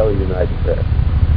shall we unite in prayer?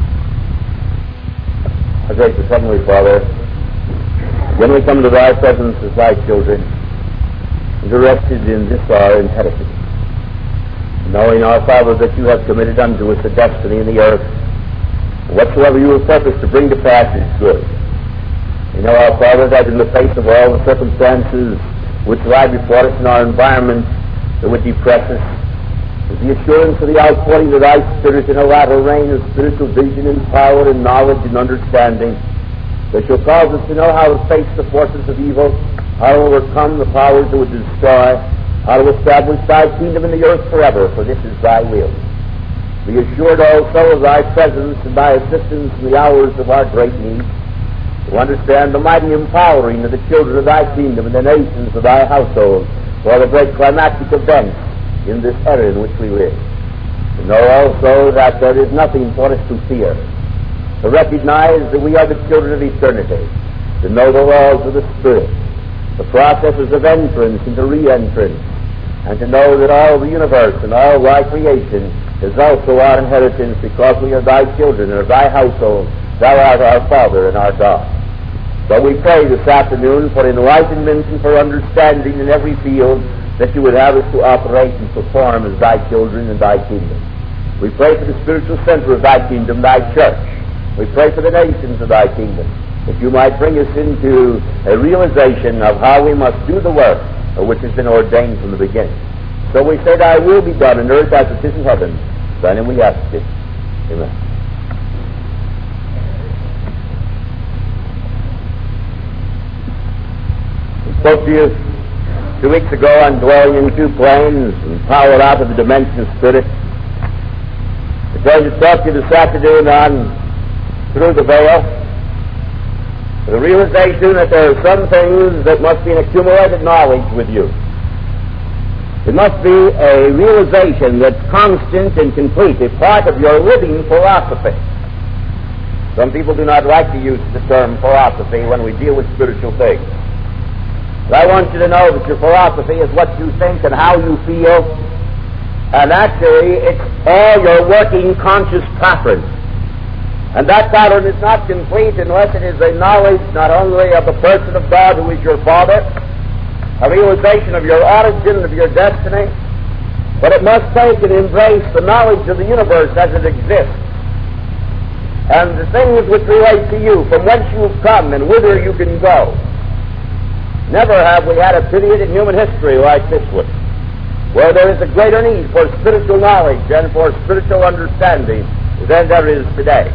Our gracious Heavenly Father, when we come to thy presence as thy children, interested in this our inheritance, knowing, our Father, that you have committed unto us a destiny in the earth, whatsoever you have purposed to bring to pass is good. We know, our Father, that in the face of all the circumstances which lie before us in our environment that would depress us, is the assurance of the outpouring of thy Spirit in a latter rain of spiritual vision and power and knowledge and understanding that shall cause us to know how to face the forces of evil, how to overcome the powers that would destroy, how to establish thy kingdom in the earth forever, for this is thy will. Be assured also of thy presence and thy assistance in the hours of our great need, to understand the mighty empowering of the children of thy kingdom and the nations of thy household for the great climactic events in this era in which we live. To know also that there is nothing for us to fear, to recognize that we are the children of eternity, to know the laws of the Spirit, the processes of entrance into re-entrance, and to know that all the universe and all thy creation is also our inheritance because we are thy children and of thy household. Thou art our Father and our God. So we pray this afternoon for enlightenment and for understanding in every field that you would have us to operate and perform as thy children and thy kingdom. We pray for the spiritual center of thy kingdom, thy church. We pray for the nations of thy kingdom, that you might bring us into a realization of how we must do the work which has been ordained from the beginning. So we say, thy will be done on earth as it is in heaven. By him we ask it. Amen. I spoke to you 2 weeks ago on dwelling in two planes and power out of the dimension of spirit. I'm going to talk to you this afternoon on through the veil, the realization that there are some things that must be an accumulated knowledge with you. It must be a realization that's constant and complete, a part of your living philosophy. Some people do not like to use the term philosophy when we deal with spiritual things. But I want you to know that your philosophy is what you think and how you feel, and actually it's all your working conscious pattern. And that pattern is not complete unless it is a knowledge not only of the person of God who is your Father, a realization of your origin, of your destiny, but it must take and embrace the knowledge of the universe as it exists, and the things which relate to you, from whence you have come and whither you can go. Never have we had a period in human history like this one, where there is a greater need for spiritual knowledge and for spiritual understanding than there is today.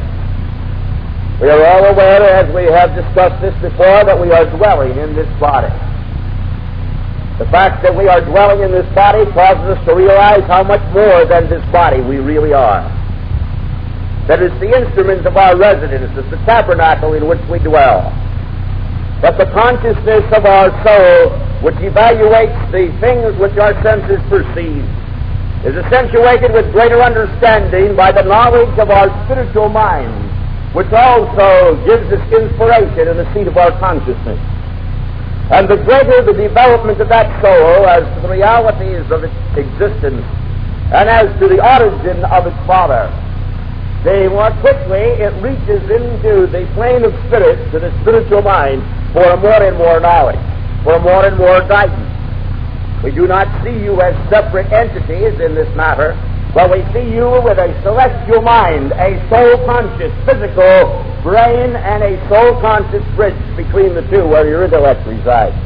We are all aware, as we have discussed this before, that we are dwelling in this body. The fact that we are dwelling in this body causes us to realize how much more than this body we really are. That it's the instrument of our residence, it's the tabernacle in which we dwell. But the consciousness of our soul, which evaluates the things which our senses perceive, is accentuated with greater understanding by the knowledge of our spiritual mind, which also gives us inspiration in the seat of our consciousness. And the greater the development of that soul as to the realities of its existence and as to the origin of its Father, the more quickly it reaches into the plane of spirit, to the spiritual mind, for more and more knowledge, for more and more guidance. We do not see you as separate entities in this matter, but we see you with a celestial mind, a soul-conscious physical brain, and a soul-conscious bridge between the two where your intellect resides.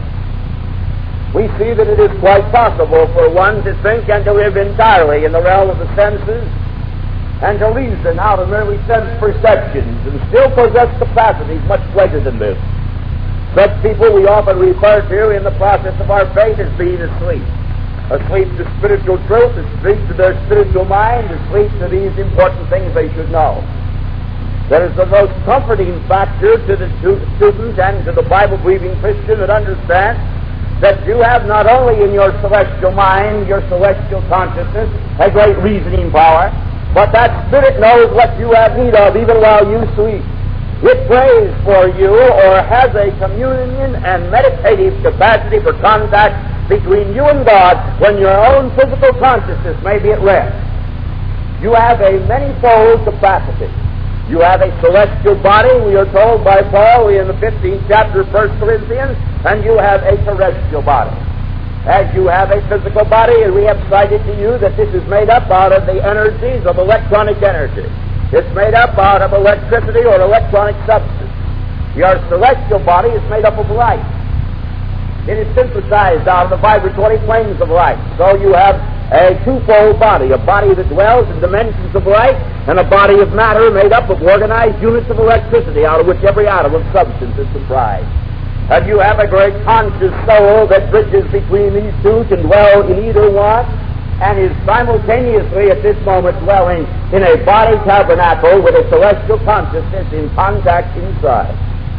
We see that it is quite possible for one to think and to live entirely in the realm of the senses and to reason out of merely sense perceptions and still possess capacities much greater than this. Such people we often refer to in the process of our faith as being asleep. Asleep to spiritual truth, asleep to their spiritual mind, asleep to these important things they should know. That is the most comforting factor to the student and to the Bible-believing Christian that understands that you have not only in your celestial mind, your celestial consciousness, a great reasoning power, but that Spirit knows what you have need of even while you sleep. It prays for you or has a communion and meditative capacity for contact between you and God when your own physical consciousness may be at rest. You have a manifold capacity. You have a celestial body, we are told by Paul in the 15th chapter of 1 Corinthians, and you have a terrestrial body. As you have a physical body, and we have cited to you that this is made up out of the energies of electronic energy. It's made up out of electricity or electronic substance. Your celestial body is made up of light. It is synthesized out of the vibratory planes of light. So you have a twofold body, a body that dwells in dimensions of light, and a body of matter made up of organized units of electricity, out of which every atom of substance is comprised. And you have a great conscious soul that bridges between these two, can dwell in either one, and is simultaneously at this moment dwelling in a body tabernacle with a celestial consciousness in contact inside.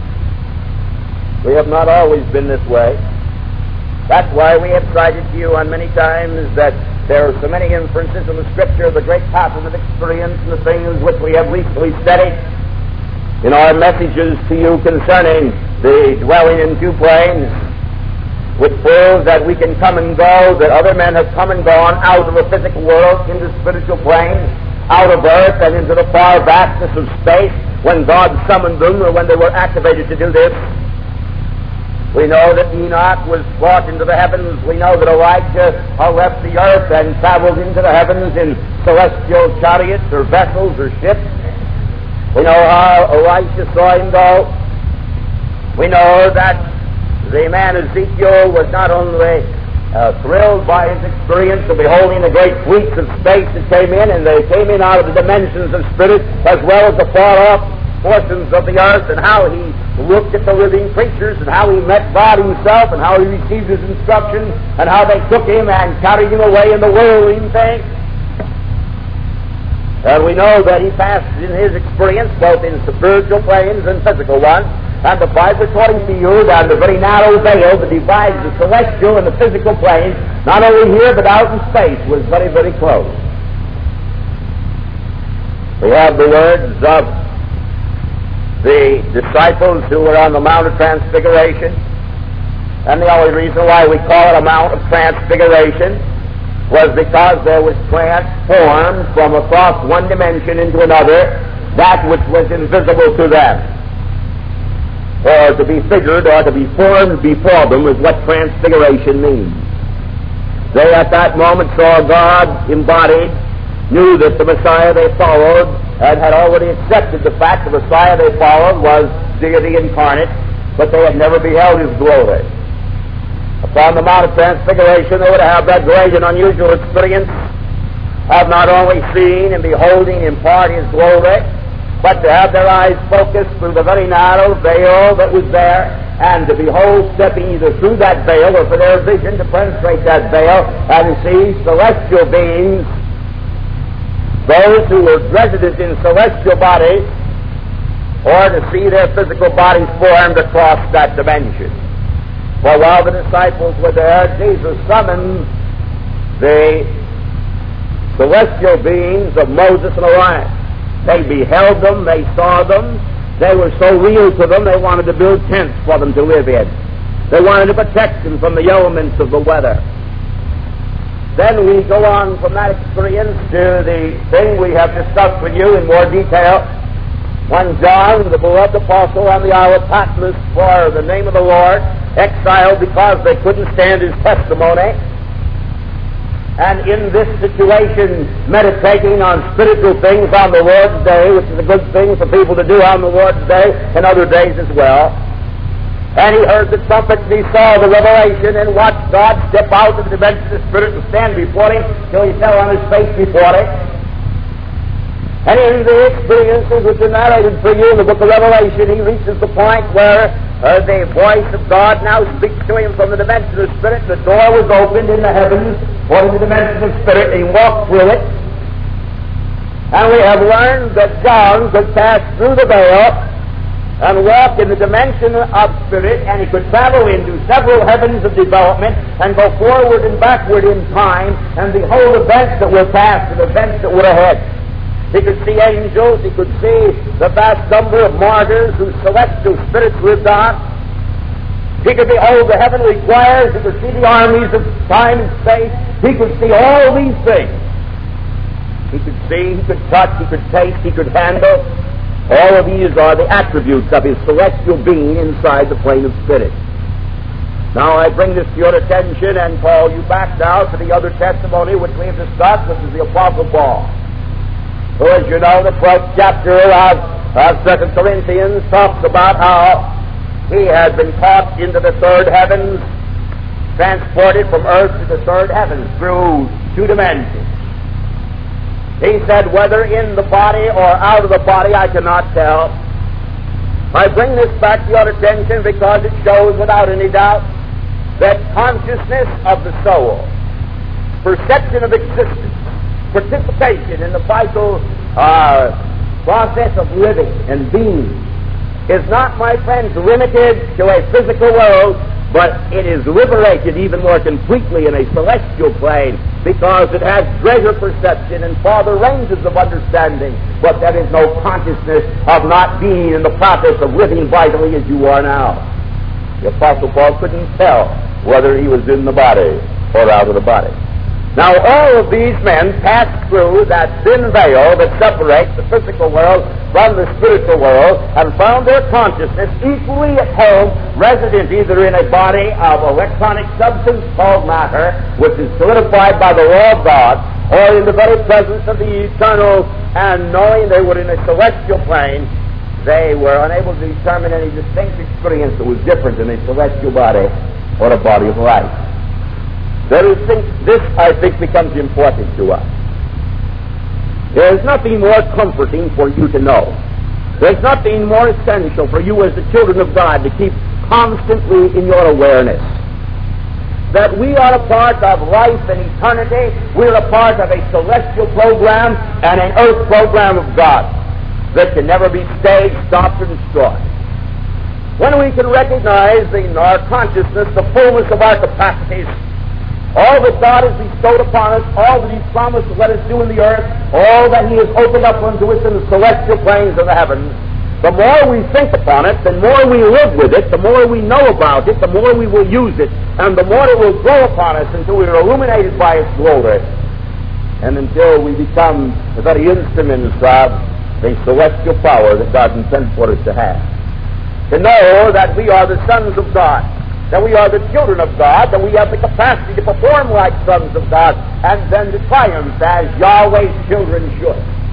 We have not always been this way. That's why we have cited to you on many times that there are so many inferences in the Scripture of the great pattern of experience and the things which we have recently studied in our messages to you concerning the dwelling in two planes, which proves that we can come and go, that other men have come and gone out of the physical world into spiritual planes, out of earth and into the far vastness of space when God summoned them or when they were activated to do this. We know that Enoch was brought into the heavens. We know that Elijah left the earth and traveled into the heavens in celestial chariots or vessels or ships. We know how Elisha saw him go. We know that the man Ezekiel was not only thrilled by his experience of beholding the great fleets of space that came in, and they came in out of the dimensions of spirit as well as the far-off portions of the earth, and how he looked at the living creatures, and how he met God himself, and how he received his instructions, and how they took him and carried him away in the whirling thing. And we know that he passed in his experience both in spiritual planes and physical ones, and the vibratory field and the very narrow veil that divides the celestial and the physical planes, not only here but out in space, was very, very close. We have the words of the disciples who were on the Mount of Transfiguration, and the only reason why we call it a Mount of Transfiguration was because there was transformed from across one dimension into another that which was invisible to them. Or to be figured or to be formed before them is what transfiguration means. They at that moment saw God embodied, knew that the Messiah they followed, and had already accepted the fact the Messiah they followed was deity incarnate, but they had never beheld his glory. Upon the Mount of Transfiguration, they would have that great and unusual experience of not only seeing and beholding in part his glory, but to have their eyes focused through the very narrow veil that was there, and to behold stepping either through that veil or for their vision to penetrate that veil and see celestial beings, those who were resident in celestial bodies, or to see their physical bodies formed across that dimension. For while the disciples were there, Jesus summoned the celestial beings of Moses and Elias. They beheld them, they saw them, they were so real to them, they wanted to build tents for them to live in. They wanted to protect them from the elements of the weather. Then we go on from that experience to the thing we have discussed with you in more detail, when John, the beloved apostle on the Isle of Patmos for the name of the Lord, exiled because they couldn't stand his testimony, and in this situation meditating on spiritual things on the Lord's Day, which is a good thing for people to do on the Lord's Day and other days as well. And he heard the trumpet, and he saw the revelation, and watched God step out of the dimension of the Spirit and stand before him till he fell on his face before him. And in the experiences which are narrated for you in the book of Revelation, he reaches the point where the voice of God now speaks to him from the dimension of the Spirit. The door was opened in the heavens for the dimension of the Spirit, and he walked through it. And we have learned that John could pass through the veil and walk in the dimension of Spirit, and he could travel into several heavens of development and go forward and backward in time and behold events that were past and events that were ahead. He could see angels, he could see the vast number of martyrs whose celestial spirits lived on. He could behold the heavenly choirs, he could see the armies of time and space. He could see all these things. He could see, he could touch, he could taste, he could handle. All of these are the attributes of his celestial being inside the plane of spirit. Now I bring this to your attention and call you back now to the other testimony which we have discussed, which is the Apostle Paul, who, as you know, the 12th chapter of 2 Corinthians talks about how he had been caught into the third heavens, transported from earth to the third heavens through 2 dimensions. He said, whether in the body or out of the body, I cannot tell. I bring this back to your attention because it shows without any doubt that consciousness of the soul, perception of existence, participation in the vital process of living and being is not, my friends, limited to a physical world, but it is liberated even more completely in a celestial plane because it has greater perception and farther ranges of understanding, but there is no consciousness of not being in the process of living vitally as you are now. The Apostle Paul couldn't tell whether he was in the body or out of the body. Now, all of these men passed through that thin veil that separates the physical world from the spiritual world and found their consciousness equally at home, resident either in a body of electronic substance called matter, which is solidified by the law of God, or in the very presence of the eternal, and knowing they were in a celestial plane, they were unable to determine any distinct experience that was different in a celestial body or a body of light. This, I think, becomes important to us. There is nothing more comforting for you to know. There's nothing more essential for you as the children of God to keep constantly in your awareness that we are a part of life and eternity. We're a part of a celestial program and an earth program of God that can never be stayed, stopped, or destroyed. When we can recognize in our consciousness the fullness of our capacities, all that God has bestowed upon us, all that He's promised to let us do in the earth, all that He has opened up unto us in the celestial planes of the heavens, the more we think upon it, the more we live with it, the more we know about it, the more we will use it, and the more it will grow upon us until we are illuminated by its glory, and until we become the very instruments of the celestial power that God intends for us to have. To know that we are the sons of God, that we are the children of God, that we have the capacity to perform like sons of God, and then to triumph as Yahweh's children should.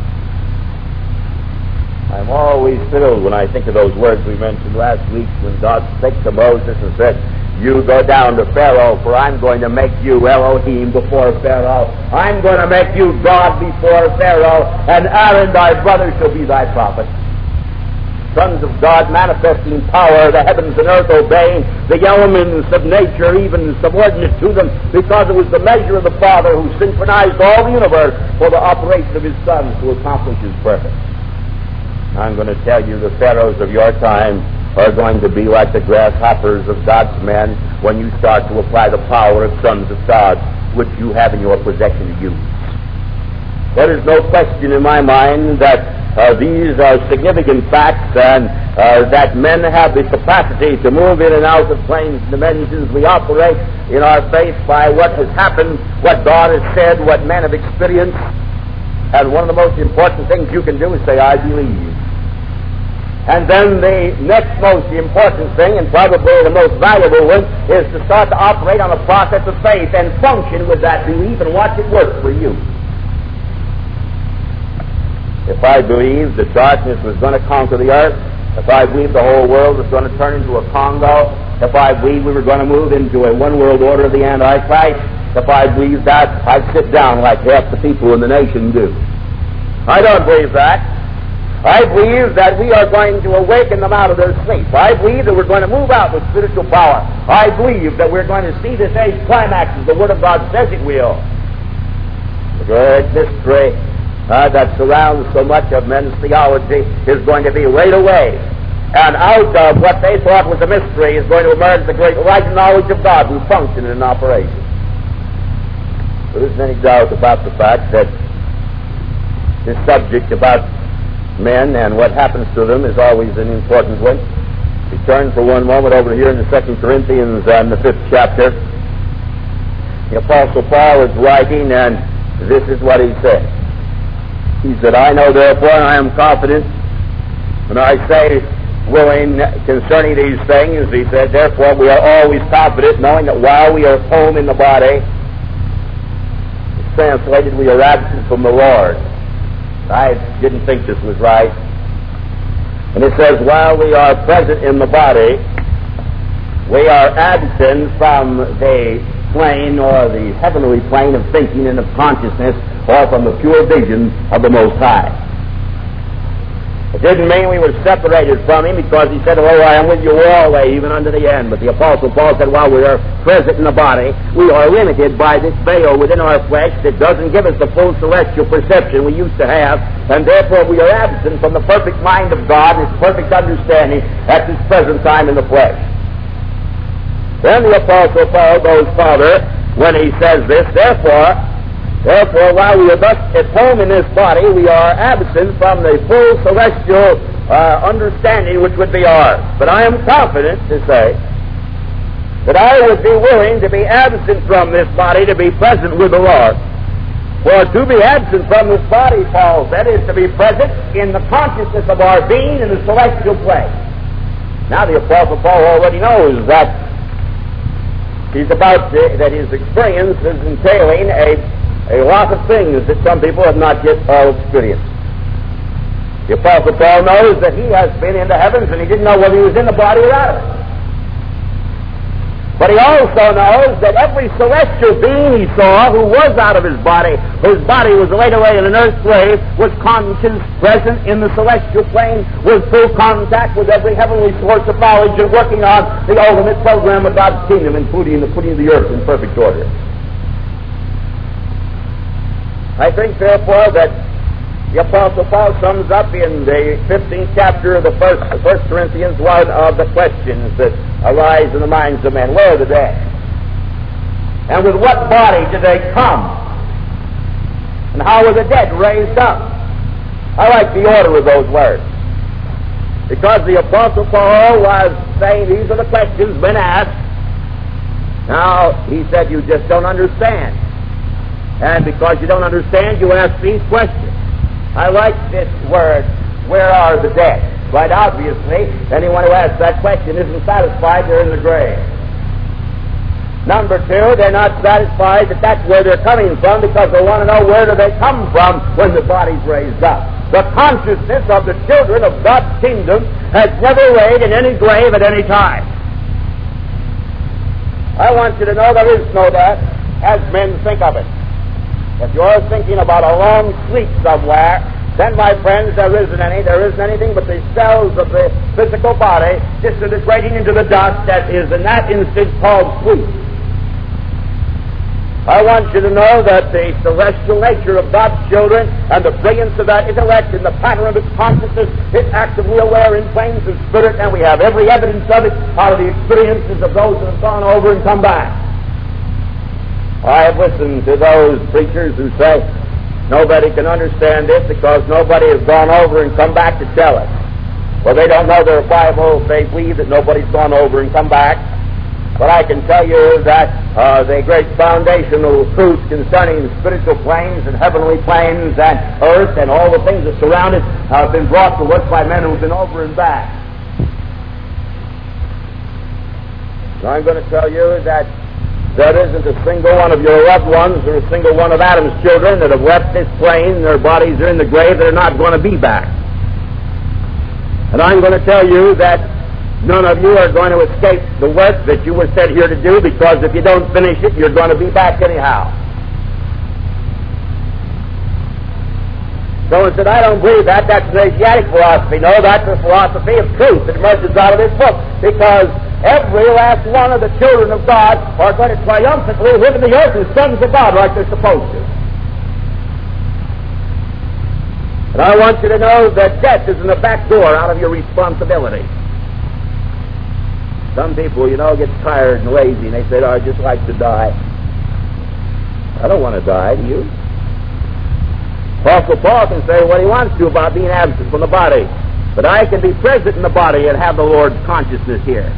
I'm always thrilled when I think of those words we mentioned last week when God spake to Moses and said, you go down to Pharaoh, for I'm going to make you Elohim before Pharaoh. I'm going to make you God before Pharaoh, and Aaron thy brother shall be thy prophet. Sons of God manifesting power, the heavens and earth obeying, the elements of nature even subordinate to them, because it was the measure of the Father who synchronized all the universe for the operation of His Son to accomplish His purpose. I'm going to tell you the pharaohs of your time are going to be like the grasshoppers of God's men when you start to apply the power of sons of God, which you have in your possession to use. There is no question in my mind that these are significant facts, and that men have the capacity to move in and out of planes and dimensions. We operate in our faith by what has happened, what God has said, what men have experienced. And one of the most important things you can do is say, I believe. And then the next most important thing, and probably the most valuable one, is to start to operate on the process of faith and function with that belief and watch it work for you. If I believed that darkness was going to conquer the earth, if I believed the whole world was going to turn into a Congo, if I believed we were going to move into a one-world order of the Antichrist, if I believed that, I'd sit down like half the people in the nation do. I don't believe that. I believe that we are going to awaken them out of their sleep. I believe that we're going to move out with spiritual power. I believe that we're going to see this age climax as the Word of God says it will. The great mystery that surrounds so much of men's theology is going to be laid away. And out of what they thought was a mystery is going to emerge the great light and knowledge of God who function in operation. There isn't any doubt about the fact that this subject about men and what happens to them is always an important one. We turn for one moment over here in the 2 Corinthians and the 5th chapter. The Apostle Paul is writing, and this is what he says. He said, I know therefore, and I am confident, when I say willing concerning these things, he said, therefore we are always confident, knowing that while we are home in the body, it's translated, we are absent from the Lord. I didn't think this was right. And it says, while we are present in the body, we are absent from the plane or the heavenly plane of thinking and of consciousness, or from the pure vision of the Most High. It didn't mean we were separated from Him, because He said, I am with you always, even unto the end. But the Apostle Paul said, while we are present in the body, we are limited by this veil within our flesh that doesn't give us the full celestial perception we used to have, and therefore we are absent from the perfect mind of God and His perfect understanding at this present time in the flesh. Then the Apostle Paul goes further when he says this, Therefore, while we are thus at home in this body, we are absent from the full celestial understanding which would be ours. But I am confident to say that I would be willing to be absent from this body to be present with the Lord. For to be absent from this body, Paul said, is to be present in the consciousness of our being in the celestial place. Now the Apostle Paul already knows that he's about that his experience is entailing a lot of things that some people have not yet all experienced. The Apostle Paul knows that he has been in the heavens, and he didn't know whether he was in the body or out of it. But he also knows that every celestial being he saw who was out of his body, whose body was laid away in an earth's grave, was conscious, present in the celestial plane, with full contact with every heavenly source of knowledge, and working on the ultimate program of God's kingdom, including the putting of the earth in perfect order. I think, therefore, that the Apostle Paul sums up in the 15th chapter of the 1 Corinthians one of the questions that arise in the minds of men. Where are the dead? And with what body did they come? And how were the dead raised up? I like the order of those words, because the Apostle Paul was saying these are the questions been asked. Now, he said, you just don't understand. And because you don't understand, you ask these questions. I like this word, where are the dead? Quite obviously, anyone who asks that question isn't satisfied they're in the grave. Number two, they're not satisfied that that's where they're coming from, because they want to know where do they come from when the body's raised up. The consciousness of the children of God's kingdom has never laid in any grave at any time. I want you to know there is no death as men think of it. If you're thinking about a long sleep somewhere, then, my friends, there isn't anything but the cells of the physical body disintegrating into the dust that is in that instant called sleep. I want you to know that the celestial nature of God's children and the brilliance of that intellect and the pattern of its consciousness is actively aware in planes of spirit, and we have every evidence of it out of the experiences of those that have gone over and come back. I have listened to those preachers who say nobody can understand this because nobody has gone over and come back to tell us. Well, they don't know their Bible. They believe that nobody's gone over and come back. But I can tell you that the great foundational truths concerning spiritual planes and heavenly planes and earth and all the things that surround it have been brought to us by men who have been over and back. So I'm going to tell you that there isn't a single one of your loved ones or a single one of Adam's children that have left this plane and their bodies are in the grave that are not going to be back. And I'm going to tell you that none of you are going to escape the work that you were sent here to do, because if you don't finish it, you're going to be back anyhow. Someone said, I don't believe that. That's an Asiatic philosophy. No, that's a philosophy of truth that emerges out of this book, because every last one of the children of God are going to triumphantly live in the earth as sons of God like they're supposed to. And I want you to know that death is in the back door out of your responsibility. Some people, get tired and lazy, and they say, I'd just like to die. I don't want to die, do you? Apostle Paul can say what he wants to about being absent from the body, but I can be present in the body and have the Lord's consciousness here.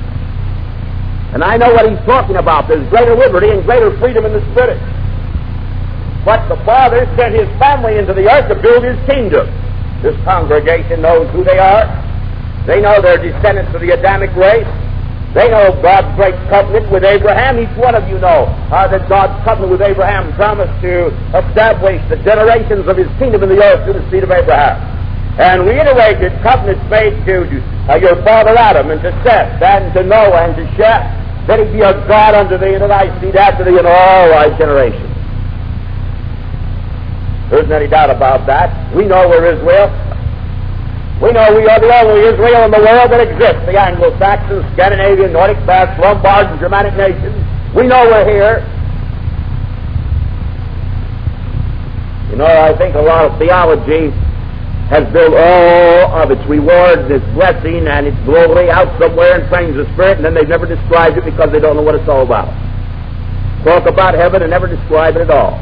And I know what he's talking about. There's greater liberty and greater freedom in the Spirit. But the Father sent His family into the earth to build His kingdom. This congregation knows who they are. They know they're descendants of the Adamic race. They know God's great covenant with Abraham. Each one of you know that God's covenant with Abraham promised to establish the generations of His kingdom in the earth through the seed of Abraham. And reiterated covenants made to your father Adam and to Seth and to Noah and to Shem, that He be a God unto thee and to thy seed after thee in all thy generations. There isn't any doubt about that. We know we're Israel. We know we are the only Israel in the world that exists. The Anglo-Saxons, Scandinavian, Nordic, Basque, Lombard, and Germanic nations. We know we're here. You know, I think a lot of theology has built all of its reward, its blessing, and its glory out somewhere in planes of spirit, and then they've never described it because they don't know what it's all about. Talk about heaven and never describe it at all.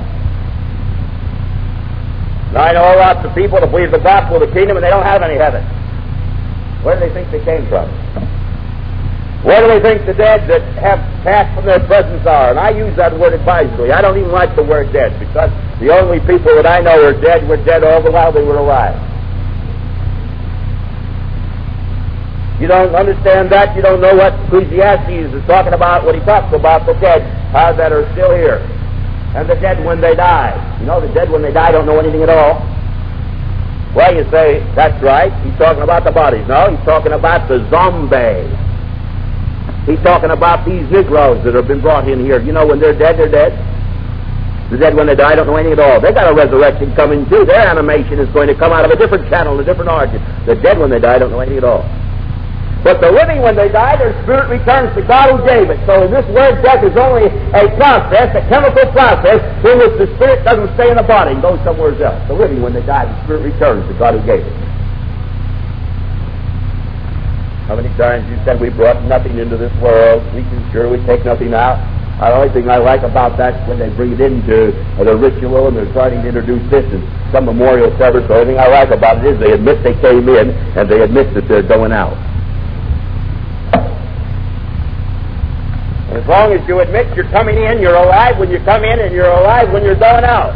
I know lots of people that believe the gospel of the kingdom and they don't have any heaven. Where do they think they came from? Where do they think the dead that have passed from their presence are? And I use that word advisedly. I don't even like the word dead, because the only people that I know are dead were dead all the while they were alive. You don't understand that? You don't know what Ecclesiastes is talking about when he talks about the dead that are still here. And the dead when they die. You know, the dead when they die don't know anything at all. Well, you say, that's right. He's talking about the bodies. No, he's talking about the zombies. He's talking about these Negroes that have been brought in here. You know, when they're dead, they're dead. The dead when they die don't know anything at all. They got a resurrection coming too. Their animation is going to come out of a different channel, a different origin. The dead when they die don't know anything at all. But the living, when they die, their spirit returns to God who gave it. So in this word, death is only a process, a chemical process, in which the spirit doesn't stay in the body and goes somewhere else. The living, when they die, the spirit returns to God who gave it. How many times you said we brought nothing into this world, we can surely take nothing out? The only thing I like about that is when they bring it into the ritual and they're starting to introduce this in some memorial service. The only thing I like about it is they admit they came in and they admit that they're going out. As long as you admit you're coming in, you're alive when you come in, and you're alive when you're going out.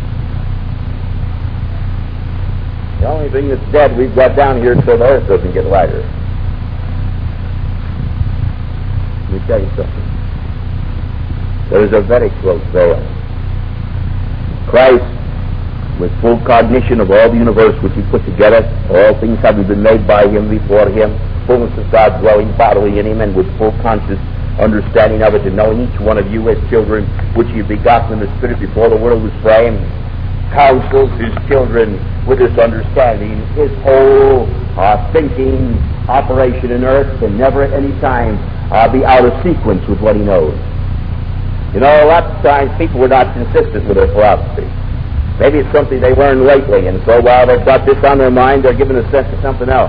The only thing that's dead we've got down here so the earth doesn't get lighter. Let me tell you something. There is a very close veil. Christ, with full cognition of all the universe which He put together, all things having been made by Him, before Him, fullness of God dwelling bodily in Him, and with full conscious understanding of it, and knowing each one of you as children which He begotten in the Spirit before the world was framed, counsels His children with this understanding. His whole thinking, operation in earth can never at any time be out of sequence with what He knows. You know, lots of times people were not consistent with their philosophy. Maybe it's something they learned lately, and so while they've got this on their mind, they're given a sense of something else.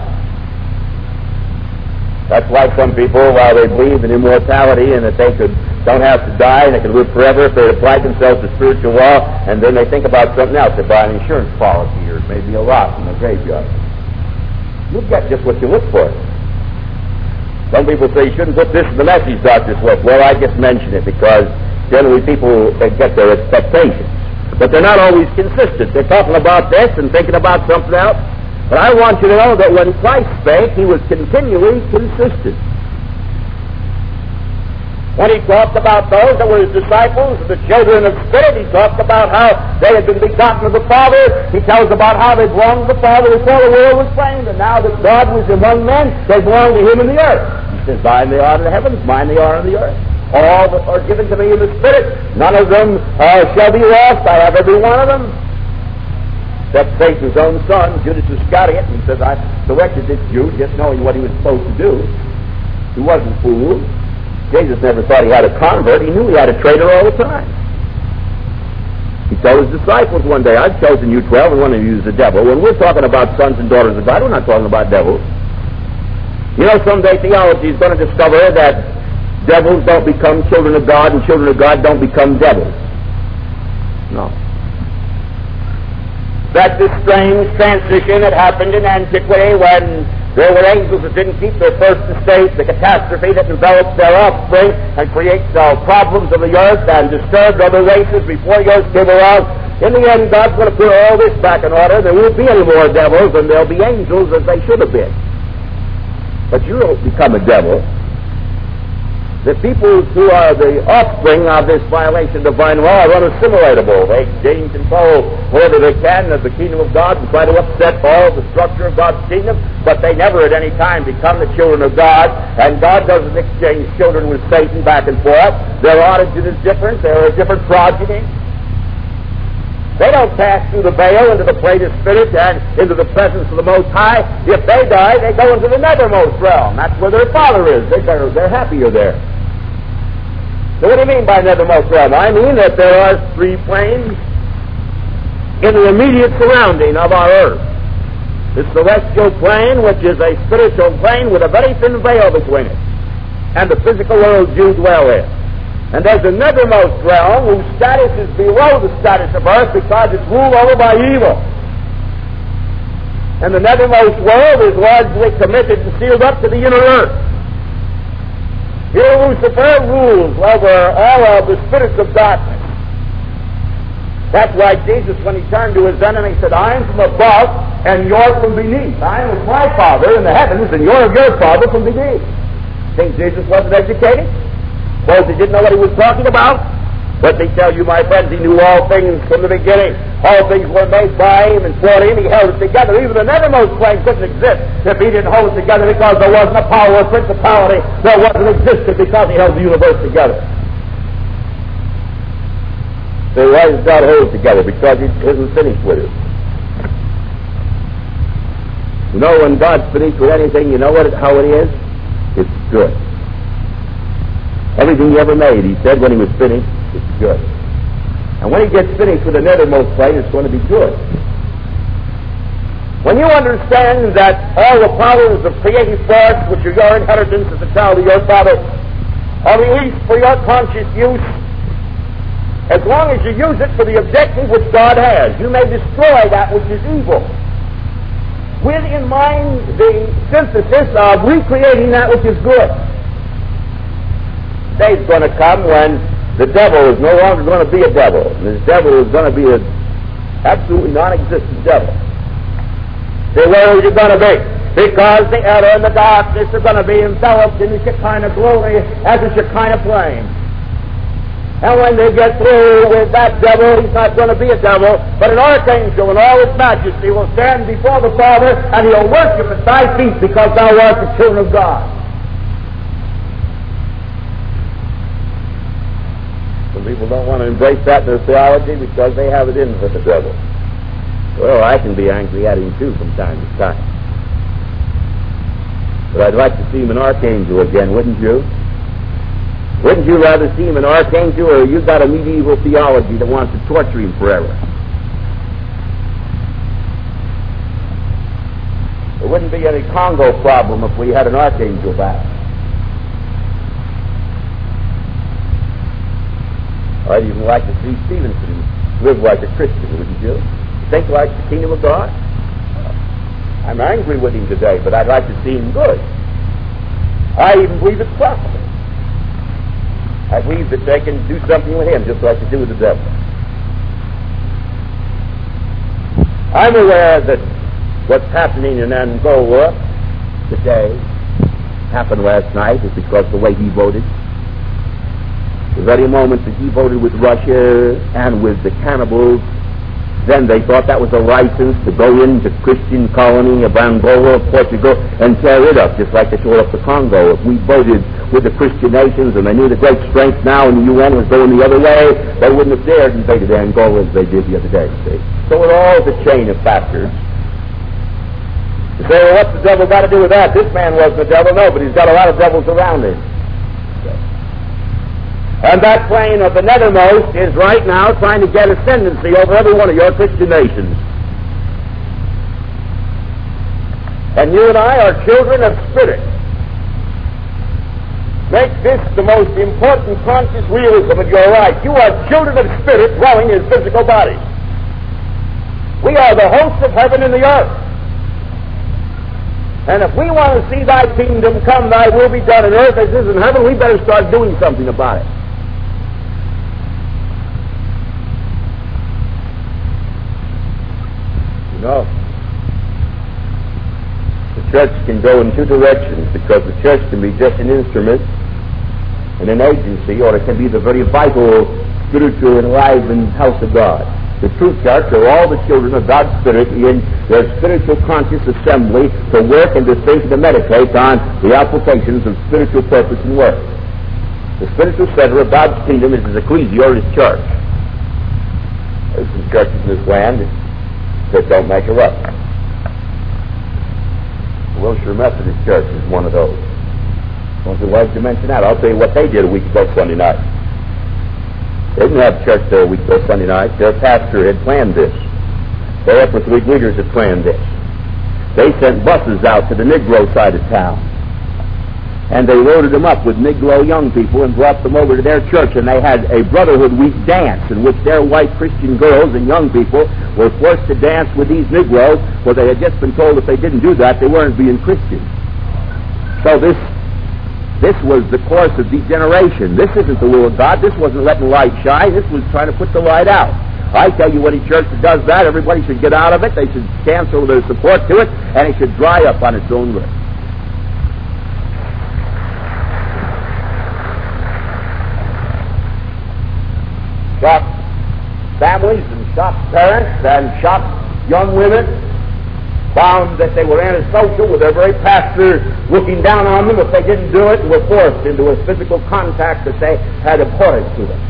That's why some people, while they believe in immortality and that they don't have to die and they can live forever if they apply themselves to spiritual law, and then they think about something else. They buy an insurance policy or maybe a lot in the graveyard. You get just what you look for. Some people say you shouldn't put this in the message, Dr. Swift. Well, I just mention it because generally people get their expectations. But they're not always consistent. They're talking about this and thinking about something else. But I want you to know that when Christ spake, He was continually consistent. When He talked about those that were His disciples, the children of spirit, He talked about how they had been begotten of the Father. He tells about how they belonged to the Father before the world was framed, and now that God was among men, they belong to Him in the earth. He says, thine they are in the heavens, mine they are in the earth. All that are given to me in the Spirit, none of them shall be lost. I have every one of them. Except Satan's own son, Judas Iscariot. He says, I selected this Jew just knowing what he was supposed to do. He wasn't fooled. Jesus never thought he had a convert. He knew he had a traitor all the time. He told his disciples one day, I've chosen you 12 and one of you is the devil. When we're talking about sons and daughters of God, we're not talking about devils. You know, someday theology is going to discover that devils don't become children of God and children of God don't become devils. No. That this strange transition that happened in antiquity when there were angels that didn't keep their first estate, the catastrophe that enveloped their offspring and creates problems of the earth and disturbed other races before yours came around, in the end, God's going to put all this back in order. There won't be any more devils, and there'll be angels as they should have been. But you don't become a devil. The people who are the offspring of this violation of divine law are unassimilatable. They gain control wherever they can of the kingdom of God and try to upset all the structure of God's kingdom, but they never at any time become the children of God, and God doesn't exchange children with Satan back and forth. Their origin is different. They're a different progeny. They don't pass through the veil into the plane of spirit and into the presence of the Most High. If they die, they go into the nethermost realm. That's where their Father is. They're happier there. So what do you mean by nethermost realm? I mean that there are three planes in the immediate surrounding of our earth. The celestial plane, which is a spiritual plane with a very thin veil between it, and the physical world you dwell in. And there's a nethermost realm whose status is below the status of earth because it's ruled over by evil. And the nethermost world is largely committed and sealed up to the inner earth. Here Lucifer rules over all of the spirits of darkness. That's why Jesus, when he turned to his enemy, said, I am from above and you're from beneath. I am of my Father in the heavens and you're of your Father from beneath. Think Jesus wasn't educated? Suppose he didn't know what he was talking about? Let me tell you, my friends, he knew all things from the beginning. All things were made by him and for him. He held it together. Even the nethermost plane couldn't exist if he didn't hold it together, because there wasn't a power or principality that wasn't existed because he held the universe together. So why does God hold it together? Because he isn't finished with it. You know, when God's finished with anything, you know how it is? It's good. Everything he ever made, he said when he was finished, it's good. And when he gets finished with the nethermost plane, it's going to be good. When you understand that all the powers of creative force, which are your inheritance as a child of your Father, are released for your conscious use, as long as you use it for the objective which God has, you may destroy that which is evil, with in mind the synthesis of recreating that which is good. The day's going to come when the devil is no longer going to be a devil. This devil is going to be an absolutely non-existent devil. See, where is it going to be? Because the error and the darkness are going to be enveloped in the Shekinah glory as a Shekinah flame. And when they get through with that devil, he's not going to be a devil, but an archangel in all his majesty will stand before the Father, and he'll worship at thy feet because thou art the children of God. Some people don't want to embrace that in their theology because they have it in for the devil. Well, I can be angry at him too from time to time. But I'd like to see him an archangel again, wouldn't you? Wouldn't you rather see him an archangel, or you've got a medieval theology that wants to torture him forever? There wouldn't be any Congo problem if we had an archangel back. I'd even like to see Stevenson live like a Christian, wouldn't you? Think like the kingdom of God? I'm angry with him today, but I'd like to see him good. I even believe it's possible. I believe that they can do something with him just like they do with the devil. I'm aware that what's happening in Angola today, happened last night, is because of the way he voted. The very moment that he voted with Russia and with the cannibals, then they thought that was a license to go into Christian colony of Angola, Portugal, and tear it up, just like they tore up the Congo. If we voted with the Christian nations and they knew the great strength now in the UN was going the other way, they wouldn't have dared invaded Angola as they did the other day. See? So it all is a chain of factors. You say, well, what's the devil got to do with that? This man wasn't the devil. No, but he's got a lot of devils around him. And that plane of the nethermost is right now trying to get ascendancy over every one of your Christian nations. And you and I are children of spirit. Make this the most important conscious realism of your life. You are children of spirit dwelling in physical bodies. We are the hosts of heaven and the earth. And if we want to see thy kingdom come, thy will be done on earth as is in heaven, we better start doing something about it. No. The church can go in two directions, because the church can be just an instrument and an agency, or it can be the very vital, spiritual, enlivened house of God. The true church are all the children of God's Spirit in their spiritual conscious assembly to work and to think and to meditate on the applications of spiritual purpose and work. The spiritual center of God's kingdom is His ecclesia, or His church. There's some churches in this land that don't measure up. The Wilshire Methodist Church is one of those. Once in a while to mention that, I'll tell you what they did a week ago Sunday night. They didn't have church there a week ago Sunday night. Their pastor had planned this. Their upper three leaders had planned this. They sent buses out to the Negro side of town. And they loaded them up with Negro young people and brought them over to their church. And they had a Brotherhood Week dance in which their white Christian girls and young people were forced to dance with these Negroes, for they had just been told if they didn't do that, they weren't being Christian. So this was the course of degeneration. This isn't the will of God. This wasn't letting light shine. This was trying to put the light out. I tell you, any church that does that, everybody should get out of it. They should cancel their support to it, and it should dry up on its own work. Shocked families and shocked parents and shocked young women found that they were antisocial with their very pastor looking down on them if they didn't do it, and were forced into a physical contact that they had abhorrent to them.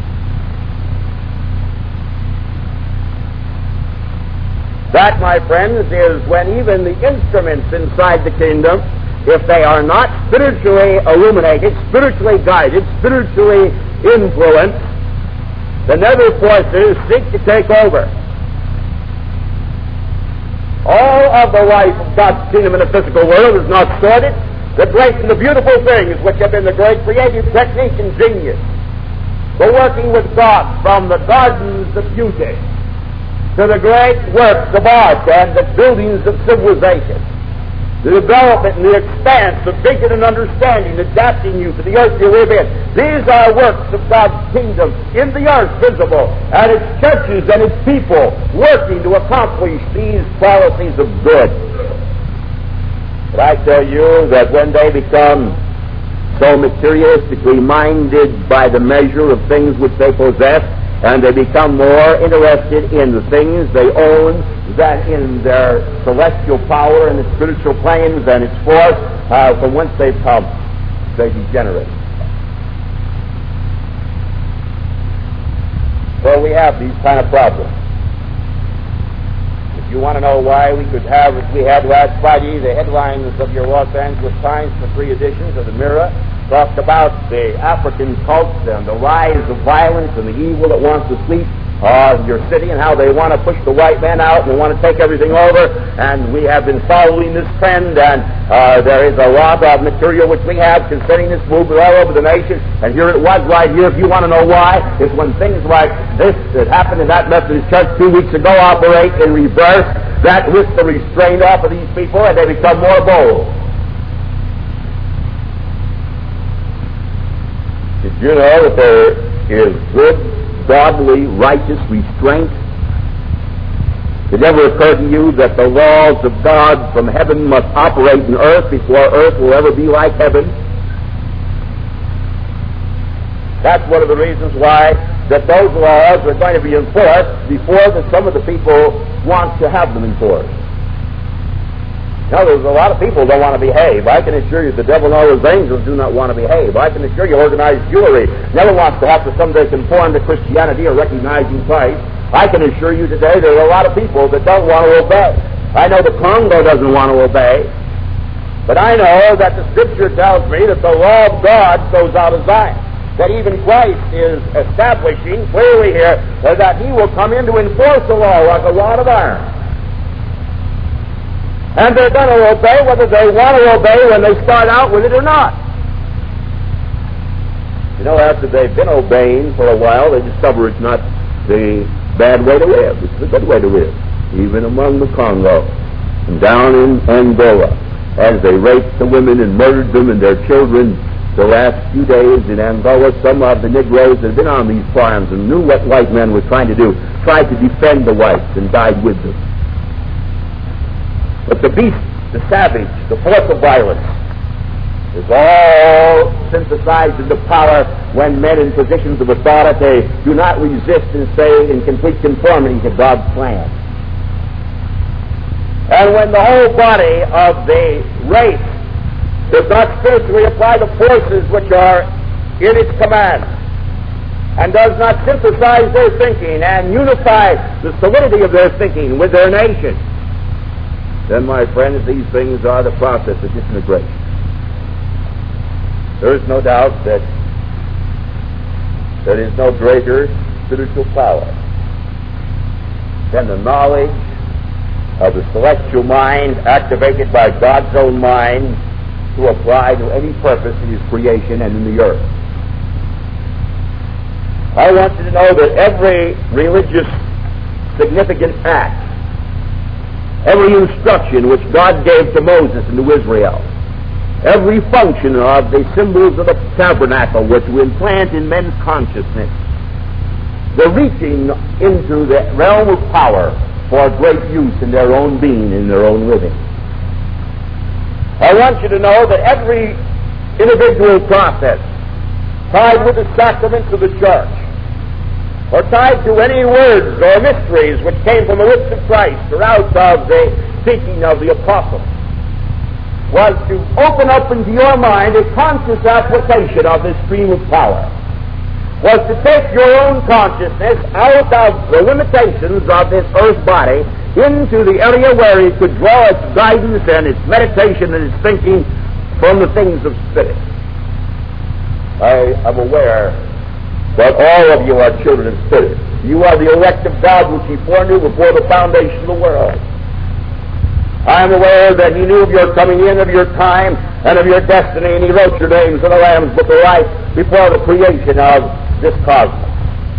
That, my friends, is when even the instruments inside the kingdom, if they are not spiritually illuminated, spiritually guided, spiritually influenced, the nether forces seek to take over. All of the life of God's kingdom in the physical world is not sordid. The great and the beautiful things which have been the great creative technique and genius, the working with God from the gardens of beauty to the great works of art and the buildings of civilization, the development and the expanse of vision and understanding, adapting you to the earth you live in. These are works of God's kingdom in the earth visible, and its churches and its people working to accomplish these qualities of good. But I tell you that when they become so materialistically minded by the measure of things which they possess, and they become more interested in the things they own than in their celestial power and its spiritual planes and its force, from whence they've come, they degenerate. So we have these kind of problems. If you want to know why we could have, as we had last Friday, the headlines of your Los Angeles Times for 3 editions of the Mirror talked about the African cults and the rise of violence and the evil that wants to sweep your city, and how they want to push the white man out and they want to take everything over. And we have been following this trend, and there is a lot of material which we have concerning this movement all over the nation. And here it was right here. If you want to know why, it's when things like this that happened in that Methodist church 2 weeks ago operate in reverse, that lifts the restraint off of these people and they become more bold. Did you know that there is good, godly, righteous restraint? Did it ever occur to you that the laws of God from heaven must operate in earth before earth will ever be like heaven? That's one of the reasons why that those laws are going to be enforced before some of the people want to have them enforced. Now, there's a lot of people who don't want to behave. I can assure you the devil and all his angels do not want to behave. I can assure you organized Jewry never wants to have to someday conform to Christianity or recognizing Christ. I can assure you today there are a lot of people that don't want to obey. I know the Congo doesn't want to obey. But I know that the Scripture tells me that the law of God goes out of Zion. That even Christ is establishing clearly here that He will come in to enforce the law like a rod of iron. And they're going to obey whether they want to obey when they start out with it or not. You know, after they've been obeying for a while, they discover it's not the bad way to live. It's the good way to live. Even among the Congo and down in Angola, as they raped the women and murdered them and their children the last few days in Angola, some of the Negroes that had been on these farms and knew what white men were trying to do, tried to defend the whites and died with them. But the beast, the savage, the force of violence is all synthesized into power when men in positions of authority do not resist and stay in complete conformity to God's plan. And when the whole body of the race does not spiritually apply the forces which are in its command, and does not synthesize their thinking and unify the solidity of their thinking with their nation, then, my friends, these things are the process of disintegration. There is no doubt that there is no greater spiritual power than the knowledge of the celestial mind activated by God's own mind to apply to any purpose in His creation and in the earth. I want you to know that every religious significant act, every instruction which God gave to Moses and to Israel, every function of the symbols of the tabernacle which will implant in men's consciousness the reaching into the realm of power for great use in their own being, in their own living. I want you to know that every individual process tied with the sacraments of the church, or tied to any words or mysteries which came from the lips of Christ or out of the speaking of the apostles, was to open up into your mind a conscious application of this stream of power, was to take your own consciousness out of the limitations of this earth body into the area where it could draw its guidance and its meditation and its thinking from the things of spirit. I am aware that all of you are children of spirit. You are the elect of God which He foreknew before the foundation of the world. I am aware that He knew of your coming in, of your time, and of your destiny, and He wrote your names in the Lamb's Book of Life before the creation of this cosmos.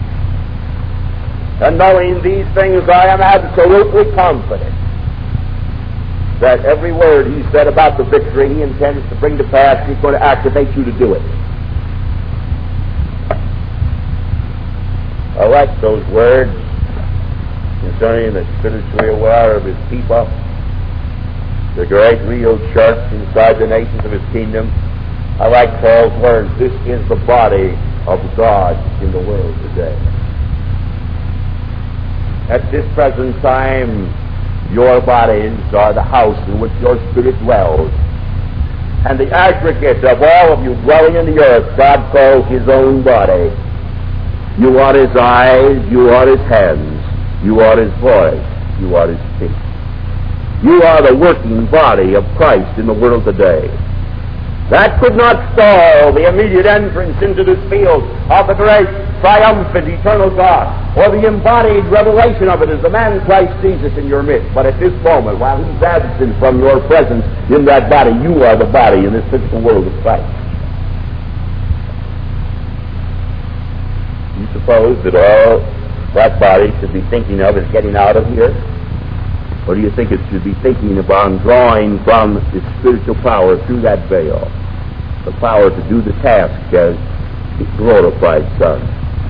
And knowing these things, I am absolutely confident that every word He said about the victory He intends to bring to pass, He's going to activate you to do it. I like those words concerning the spiritually aware of His people, the great real church inside the nations of His kingdom. I like Paul's words, this is the body of God in the world today. At this present time, your bodies are the house in which your spirit dwells. And the aggregate of all of you dwelling in the earth, God calls His own body. You are His eyes, you are His hands, you are His voice, you are His feet. You are the working body of Christ in the world today. That could not stall the immediate entrance into this field of the great, triumphant, eternal God, or the embodied revelation of it as the man Christ Jesus in your midst. But at this moment, while He's absent from your presence in that body, you are the body in this physical world of Christ. You suppose that all that body should be thinking of is getting out of here? Or do you think it should be thinking about drawing from its spiritual power through that veil, the power to do the task as the glorified Son?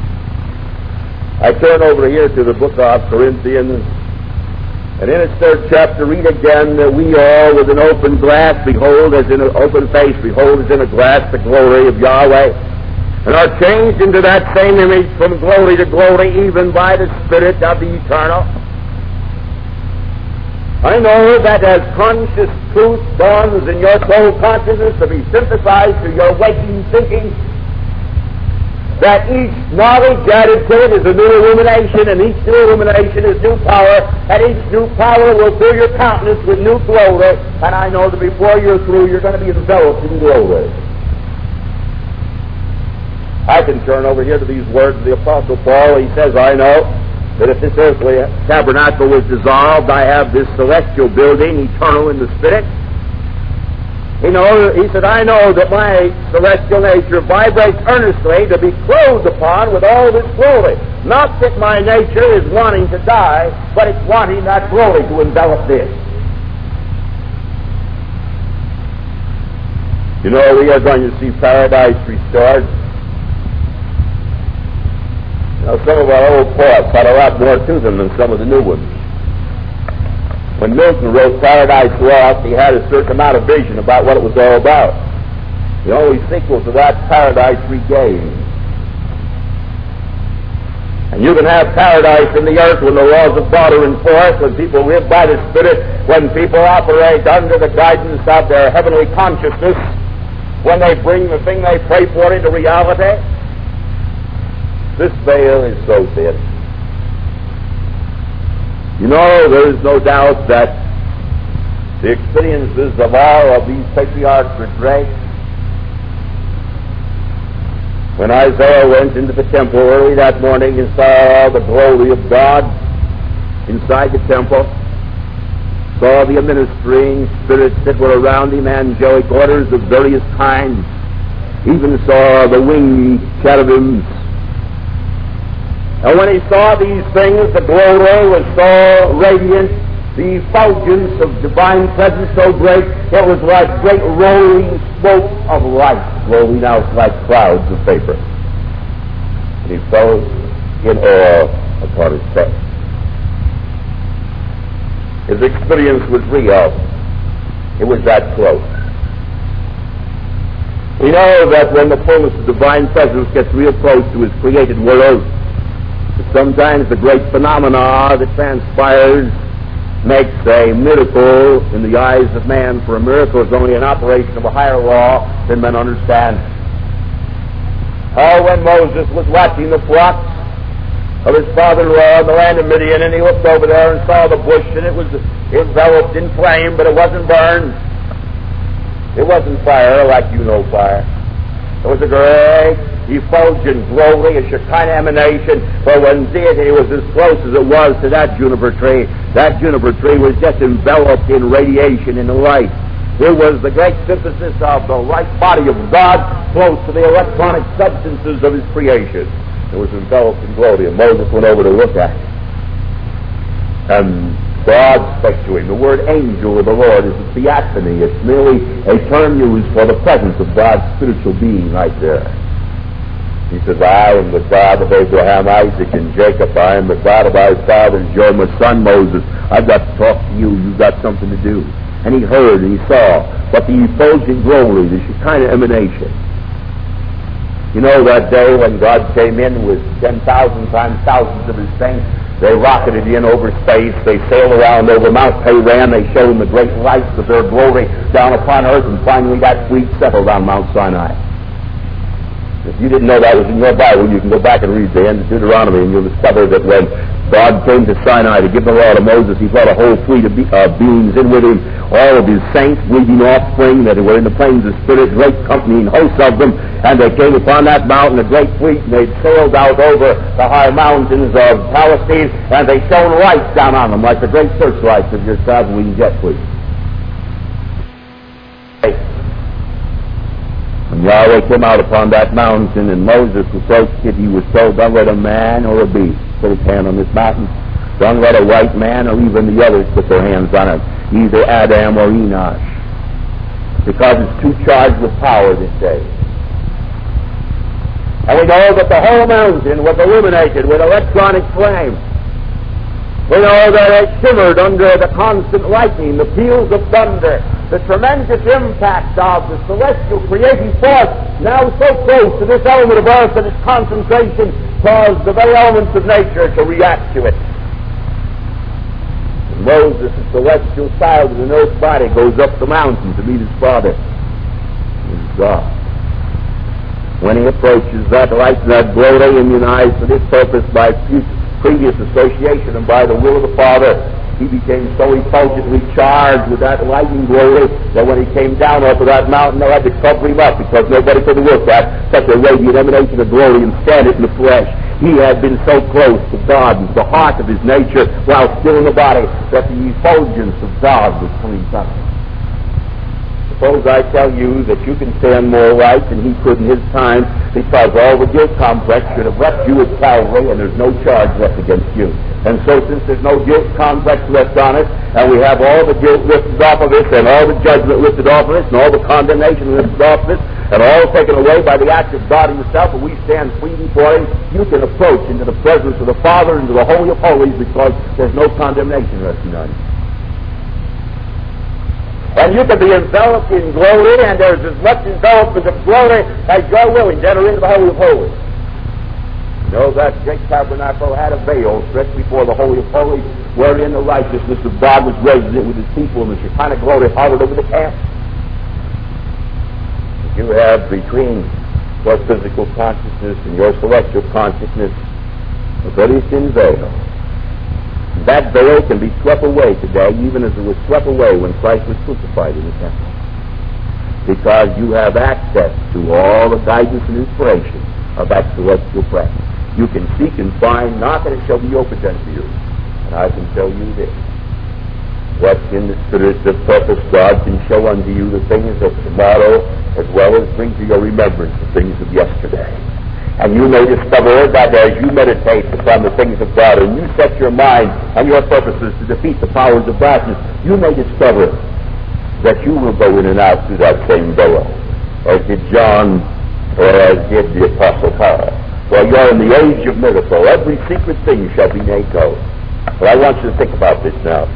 I turn over here to the book of Corinthians, and in its 3rd chapter read again that we all with an open glass behold as in an open face, behold as in a glass the glory of Yahweh, and are changed into that same image from glory to glory, even by the Spirit of the Eternal. I know that as conscious truth dawns in your soul consciousness to be synthesized to your waking thinking, that each knowledge added to it is a new illumination, and each new illumination is new power, and each new power will fill your countenance with new glory, and I know that before you're through, you're going to be enveloped in glory. I can turn over here to these words of the Apostle Paul. He says, I know that if this earthly tabernacle was dissolved, I have this celestial building, eternal in the Spirit. He said, I know that my celestial nature vibrates earnestly to be clothed upon with all this glory. Not that my nature is wanting to die, but it's wanting that glory to envelop this. You know, we are going to see paradise restored. Now, some of our old poets had a lot more to them than some of the new ones. When Milton wrote Paradise Lost, he had a certain amount of vision about what it was all about. The only sequel to that, Paradise Regained. And you can have paradise in the earth when the laws of God are enforced, when people live by the Spirit, when people operate under the guidance of their heavenly consciousness, when they bring the thing they pray for into reality. This veil is so thin. You know, there is no doubt that the experiences of all of these patriarchs were great. When Isaiah went into the temple early that morning and saw the glory of God inside the temple, saw the administering spirits that were around him, angelic orders of various kinds, even saw the winged cherubims. And when he saw these things, the glory was so radiant, the effulgence of divine presence so great, it was like great rolling smoke of light rolling out like clouds of vapor. And he fell in awe upon his face. His experience was real. It was that close. We know that when the fullness of divine presence gets real close to his created world, that sometimes the great phenomena that transpires makes a miracle in the eyes of man, for a miracle is only an operation of a higher law than men understand. Oh, when Moses was watching the flocks of his father-in-law in the land of Midian, and he looked over there and saw the bush, and it was enveloped in flame, but it wasn't burned. It wasn't fire like you know fire. It was a great, effulgent, glory, a Shekinah emanation, for when deity was as close as it was to that juniper tree was just enveloped in radiation and light. It was the great synthesis of the right body of God close to the electronic substances of his creation. It was enveloped in glory, and Moses went over to look at it. And God spake to him. The word angel of the Lord is a theophany. It's merely a term used for the presence of God's spiritual being right there. He says, I am the God of Abraham, Isaac, and Jacob. I am the God of our fathers. You're my son, Moses. I've got to talk to you. You've got something to do. And he heard and he saw. But the effulgent glory, the Shekinah emanation. You know that day when God came in with 10,000 times thousands of his saints, they rocketed in over space. They sailed around over Mount Paran. They showed the great lights of their glory down upon earth, and finally that fleet settled on Mount Sinai. If you didn't know that was in your Bible, you can go back and read the end of Deuteronomy, and you'll discover that when God came to Sinai to give the law to Moses, he brought a whole fleet of beings in with him, all of his saints, breathing offspring that were in the plains of spirit, great company and hosts of them, and they came upon that mountain, a great fleet, and they sailed out over the high mountains of Palestine, and they shone lights down on them like the great searchlights of your traveling jet fleet. When Yahweh came out upon that mountain and Moses approached it, he was told, don't let a man or a beast put his hand on this mountain. Don't let a white man or even the others put their hands on it, either Adam or Enosh, because it's too charged with power this day. And we know that the whole mountain was illuminated with electronic flame. We know that it shimmered under the constant lightning, the peals of thunder, the tremendous impact of the celestial creating force, now so close to this element of earth that its concentration caused the very elements of nature to react to it. And Moses, the celestial child of an earth body, goes up the mountain to meet his father, his God. When he approaches that light and that glory immunized for this purpose by previous association and by the will of the Father, he became so effulgently charged with that lightning glory that when he came down off of that mountain, they had to cover him up because nobody could look at such a radiant emanation of glory and stand it in the flesh. He had been so close to God, the heart of his nature, while still in the body, that the effulgence of God was coming from him. Suppose I tell you that you can stand more right than he could in his time, because all the guilt complex should have left you at Calvary and there's no charge left against you. And so since there's no guilt complex left on us, and we have all the guilt lifted off of us, and all the judgment lifted off of us, and all the condemnation lifted off of us, and all taken away by the act of God himself, and we stand free before him, you can approach into the presence of the Father, into the Holy of Holies, because there's no condemnation resting on you. And you can be enveloped in glory, and there's as much envelopment of glory as you're willing to enter into the Holy of Holies. You know, that great tabernacle had a veil stretched before the Holy of Holies, wherein the righteousness of God was resident with his people, and the Shekinah glory hovered over the camp. You have between your physical consciousness and your celestial consciousness a very thin veil. That veil can be swept away today, even as it was swept away when Christ was crucified in the temple. Because you have access to all the guidance and inspiration of that celestial presence. You can seek and find, knock, and it shall be opened unto you. And I can tell you this. What in the spirit of purpose God can show unto you the things of tomorrow, as well as bring to your remembrance the things of yesterday. And you may discover that as you meditate upon the things of God and you set your mind on your purposes to defeat the powers of darkness, you may discover that you will go in and out through that same veil, as did John or as did the Apostle Paul. For you're in the age of miracle. Every secret thing shall be made known. But I want you to think about this now.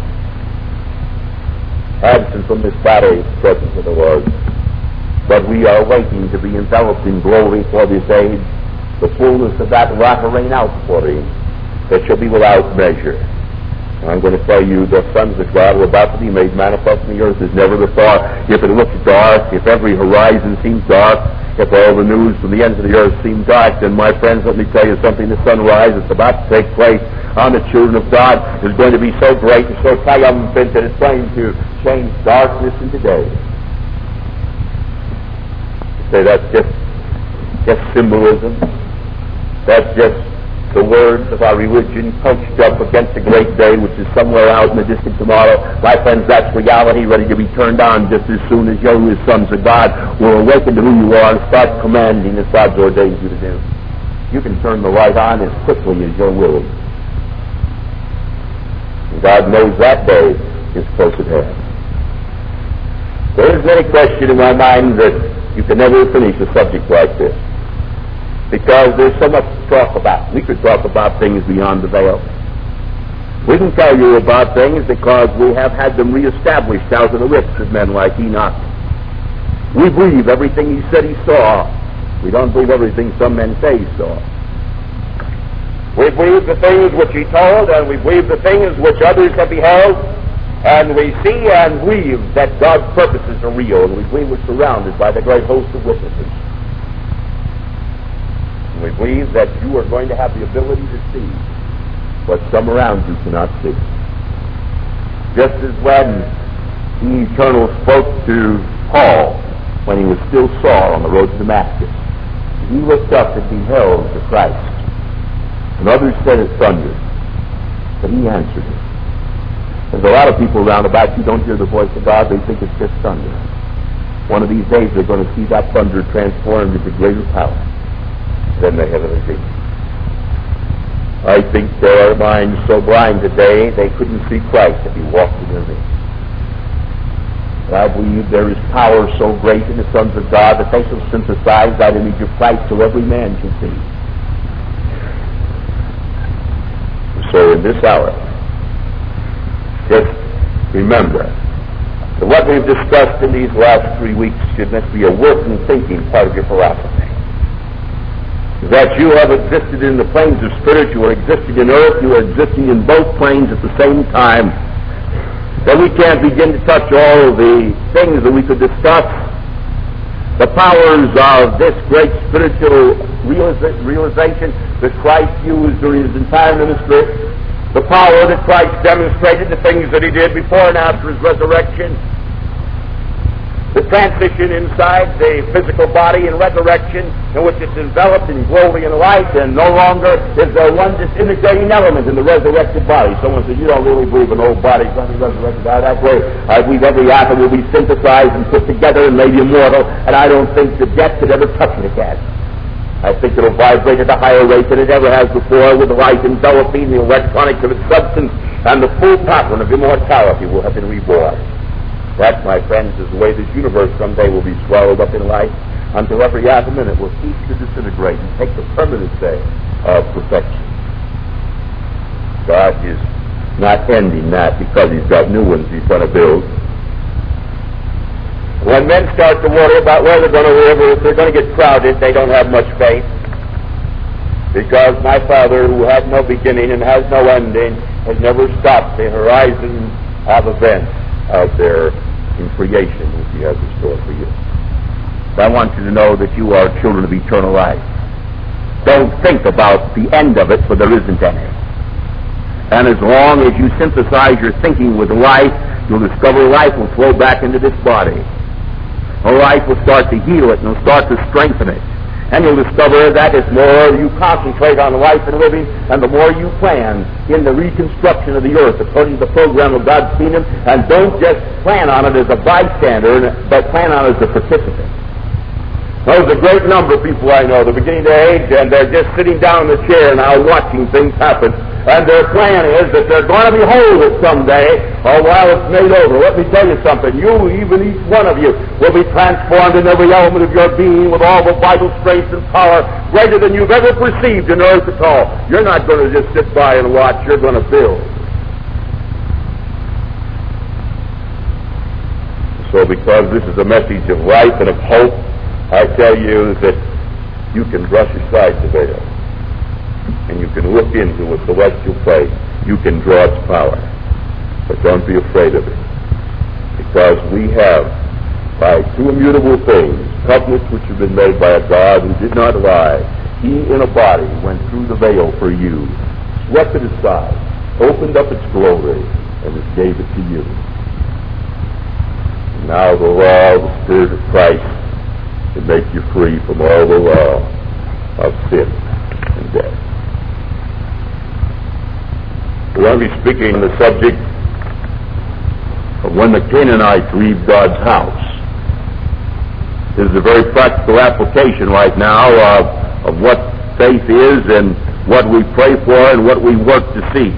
Absent from this body, presence of the Lord. But we are waiting to be enveloped in glory for this age. The fullness of that wrath will rain out for him. It shall be without measure. And I'm going to tell you, the sons of God are about to be made manifest in the earth as never before. If it looks dark, if every horizon seems dark, if all the news from the ends of the earth seem dark, then my friends, let me tell you something. The sunrise that's about to take place on the children of God is going to be so great and so triumphant that it's going to change darkness into day. You say that's just symbolism. That's just the words of our religion coached up against a great day which is somewhere out in the distant tomorrow. My friends, that's reality ready to be turned on just as soon as you as sons of God will awaken to who you are and start commanding as God's ordained you to do. You can turn the light on as quickly as you're willing. And God knows that day is close at hand. There isn't any question in my mind that you can never finish a subject like this, because there's so much to talk about. We could talk about things beyond the veil. We can tell you about things because we have had them reestablished out of the lips of men like Enoch. We believe everything he said he saw. We don't believe everything some men say he saw. We believe the things which he told, and we believe the things which others have beheld, and we see and believe that God's purposes are real, and we believe we're surrounded by the great host of witnesses. We believe that you are going to have the ability to see what some around you cannot see. Just as when the Eternal spoke to Paul when he was still Saul on the road to Damascus, he looked up and beheld the Christ. And others said it thundered, but he answered it. There's a lot of people around about you don't hear the voice of God, they think it's just thunder. One of these days they're going to see that thunder transformed into greater power than they have ever seen. I think there are minds so blind today they couldn't see Christ if he walked in their midst. But I believe there is power so great in the sons of God that they shall synthesize that image of Christ so every man can see. So in this hour, just remember that what we've discussed in these last 3 weeks should not be a working, thinking part of your philosophy. That you have existed in the planes of spirit, you are existing in earth, you are existing in both planes at the same time. That we can't begin to touch all the things that we could discuss. The powers of this great spiritual realization that Christ used during his entire ministry, the power that Christ demonstrated, the things that he did before and after his resurrection, the transition inside the physical body in resurrection, in which it's enveloped in glory and light, and no longer is there one disintegrating element in the resurrected body. Someone says, you don't really believe an old body is going to be resurrected out that way. I believe every atom will be synthesized and put together and made immortal, and I don't think the death could ever touch it again. I think it'll vibrate at a higher rate than it ever has before, with the light enveloping the electronics of its substance, and the full pattern of immortality will have been reborn. That, my friends, is the way this universe someday will be swallowed up in light, until every atom in it will cease to disintegrate and take the permanent shape of perfection. God is not ending that because he's got new ones he's going to build. When men start to worry about where they're going to live or if they're going to get crowded, they don't have much faith. Because my Father, who had no beginning and has no ending, has never stopped the horizon of events out there in creation which He has in store for you. I want you to know that you are children of eternal life. Don't think about the end of it, for there isn't any. And as long as you synthesize your thinking with life, you'll discover life will flow back into this body. Life will start to heal it and will start to strengthen it. And you'll discover that as more you concentrate on life and living, and the more you plan in the reconstruction of the earth according to the program of God's kingdom, and don't just plan on it as a bystander, but plan on it as a participant. There's a great number of people I know, they're beginning to age, and they're just sitting down in the chair now watching things happen. And their plan is that they're going to be whole someday, or while it's made over. Let me tell you something. You, even each one of you, will be transformed in every element of your being with all the vital strength and power greater than you've ever perceived in earth at all. You're not going to just sit by and watch. You're going to build. So because this is a message of life and of hope, I tell you that you can brush aside the veil. And you can look into a celestial place. You can draw its power. But don't be afraid of it. Because we have, by two immutable things, covenants which have been made by a God who did not lie. He in a body went through the veil for you, swept it aside, opened up its glory, and gave it to you. And now the law of the Spirit of Christ can make you free from all the law of sin and death. We're going to be speaking on the subject of when the Canaanites leave God's house. This is a very practical application right now of what faith is and what we pray for and what we work to see.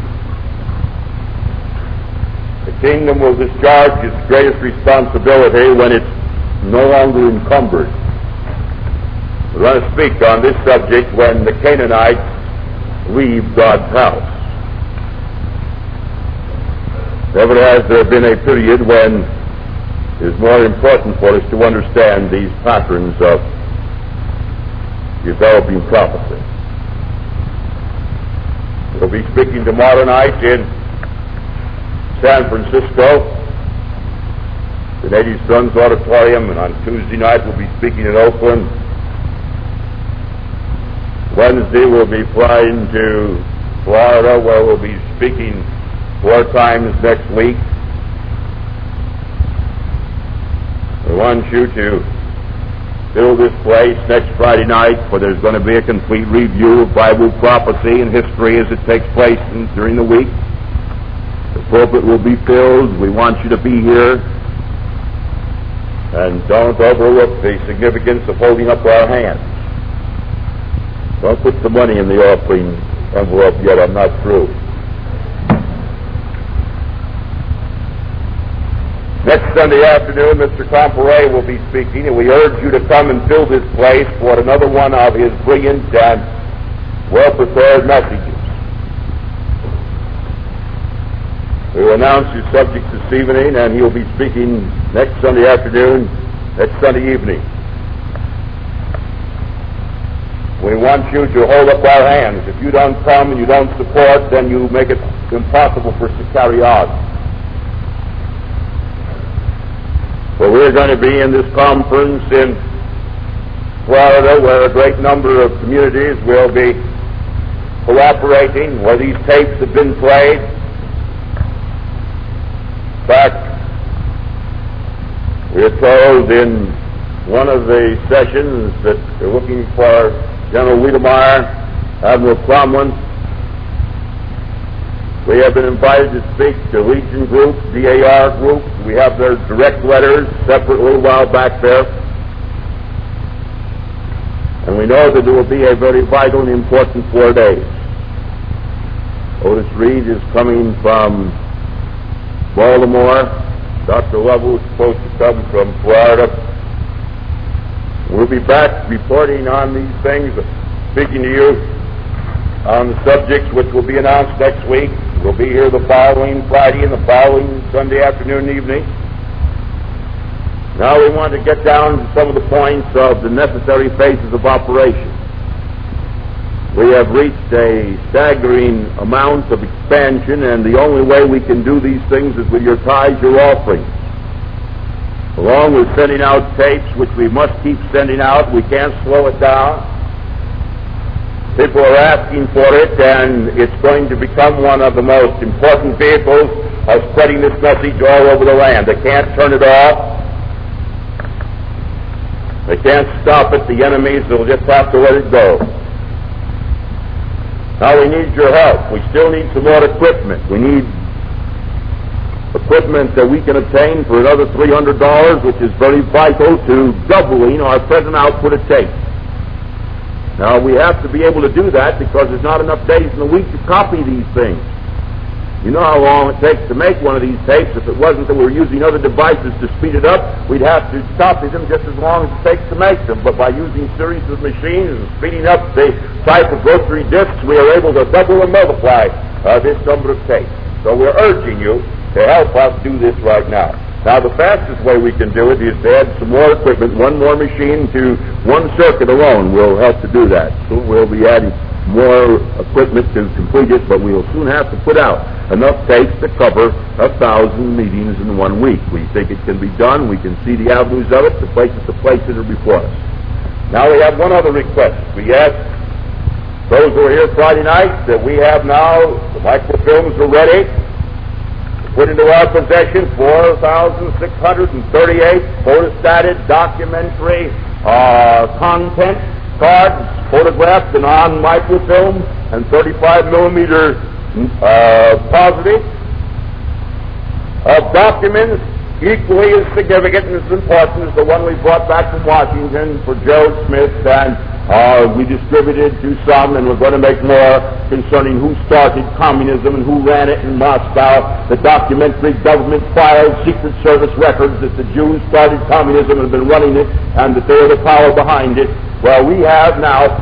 The kingdom will discharge its greatest responsibility when it's no longer encumbered. We're going to speak on this subject when the Canaanites leave God's house. Never has there been a period when it is more important for us to understand these patterns of developing prophecy. We'll be speaking tomorrow night in San Francisco, the Native Sons Auditorium, and on Tuesday night we'll be speaking in Oakland. Wednesday we'll be flying to Florida, where we'll be speaking 4 times next week. We want you to fill this place next Friday night, for there's going to be a complete review of Bible prophecy and history as it takes place during the week. The pulpit will be filled. We want you to be here. And don't overlook the significance of holding up our hands. Don't put the money in the offering envelope yet. I'm not through. Next Sunday afternoon, Mr. Comparet will be speaking, and we urge you to come and fill this place for another one of his brilliant and well-prepared messages. We will announce his subject this evening, and he'll be speaking next Sunday afternoon, next Sunday evening. We want you to hold up our hands. If you don't come and you don't support, then you make it impossible for us to carry on. Well, we're going to be in this conference in Florida, where a great number of communities will be cooperating, where these tapes have been played. In fact, we are told in one of the sessions that they're looking for General Wiedemeyer, Admiral Cromwell. We have been invited to speak to Legion groups, DAR groups. We have their direct letters separately a while back there. And we know that it will be a very vital and important 4 days. Otis Reed is coming from Baltimore. Dr. Lovell is supposed to come from Florida. We'll be back reporting on these things, speaking to you on the subjects which will be announced next week. We'll be here the following Friday and the following Sunday afternoon and evening. Now we want to get down to some of the points of the necessary phases of operation. We have reached a staggering amount of expansion, and the only way we can do these things is with your tithes, your offerings. Along with sending out tapes, which we must keep sending out, we can't slow it down. People are asking for it, and it's going to become one of the most important vehicles of spreading this message all over the land. They can't turn it off. They can't stop it. The enemies will just have to let it go. Now we need your help. We still need some more equipment. We need equipment that we can obtain for another $300, which is very vital to doubling our present output of tapes. Now we have to be able to do that because there's not enough days in the week to copy these things. You know how long it takes to make one of these tapes. If it wasn't that we're using other devices to speed it up, we'd have to copy them just as long as it takes to make them. But by using series of machines and speeding up the type of rotary discs, we are able to double and multiply this number of tapes. So we're urging you to help us do this right now. Now the fastest way we can do it is to add some more equipment. One more machine to one circuit alone will help to do that. So we'll be adding more equipment to complete it, but we'll soon have to put out enough tapes to cover 1,000 meetings in 1 week. We think it can be done. We can see the avenues of it, the places to place it are before us. Now we have one other request. We ask those who are here Friday night that we have now, the microfilms are ready, put into our possession 4,638 photostated documentary content cards, photographed and on microfilm, and 35 millimeter positive of documents equally as significant and as important as the one we brought back from Washington for Gerald Smith, and we distributed to some, and we're going to make more concerning who started communism and who ran it in Moscow, the documentary government files, Secret Service records that the Jews started communism and have been running it, and that they are the power behind it. Well, we have now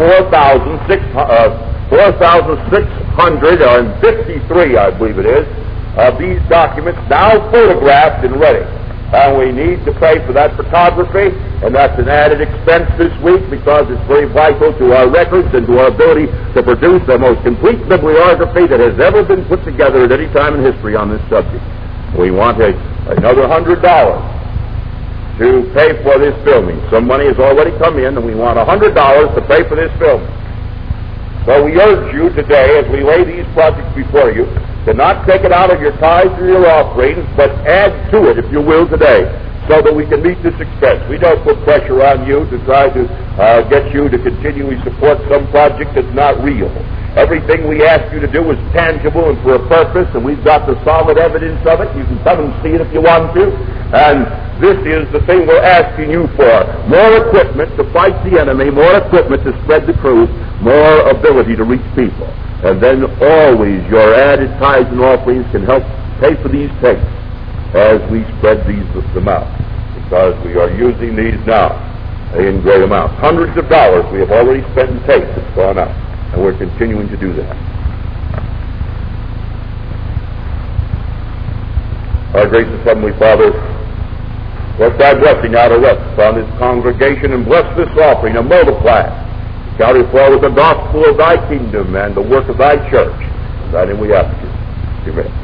4,653, I believe it is, of these documents now photographed and ready. And we need to pay for that photography, and that's an added expense this week because it's very vital to our records and to our ability to produce the most complete bibliography that has ever been put together at any time in history on this subject. We want another $100 to pay for this filming. Some money has already come in, and we want $100 to pay for this filming. So we urge you today, as we lay these projects before you, to not take it out of your tithes or your offerings, but add to it, if you will, today, so that we can meet this expense. We don't put pressure on you to try to get you to continually support some project that's not real. Everything we ask you to do is tangible and for a purpose, and we've got the solid evidence of it. You can come and see it if you want to. And this is the thing we're asking you for. More equipment to fight the enemy, more equipment to spread the truth, more ability to reach people. And then always your added tithes and offerings can help pay for these tapes as we spread them out. Because we are using these now in great amounts. Hundreds of dollars we have already spent in tapes that's gone out. And we're continuing to do that. Our gracious Heavenly Father, let thy blessing now to rest upon this congregation and bless this offering and multiply it. Count it for with the gospel of thy kingdom and the work of thy church. In thy name we ask you. Amen.